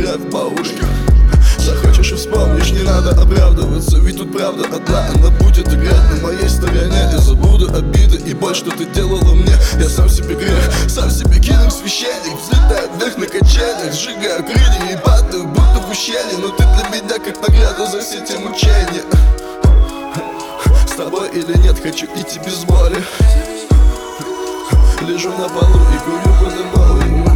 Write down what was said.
кровь по ушкам. Захочешь и вспомнишь, не надо оправдываться, ведь тут правда одна, она будет играть на моей стороне. Я забуду обиды и боль, что ты делала мне. Я сам себе грех, сам себе кину священник. Взлетаю вверх на качелях, сжигаю крылья и падаю, будто в ущелье. Но ты для меня как награда за все те мучения. С тобой или нет, хочу идти без боли. Лежу на полу и курю по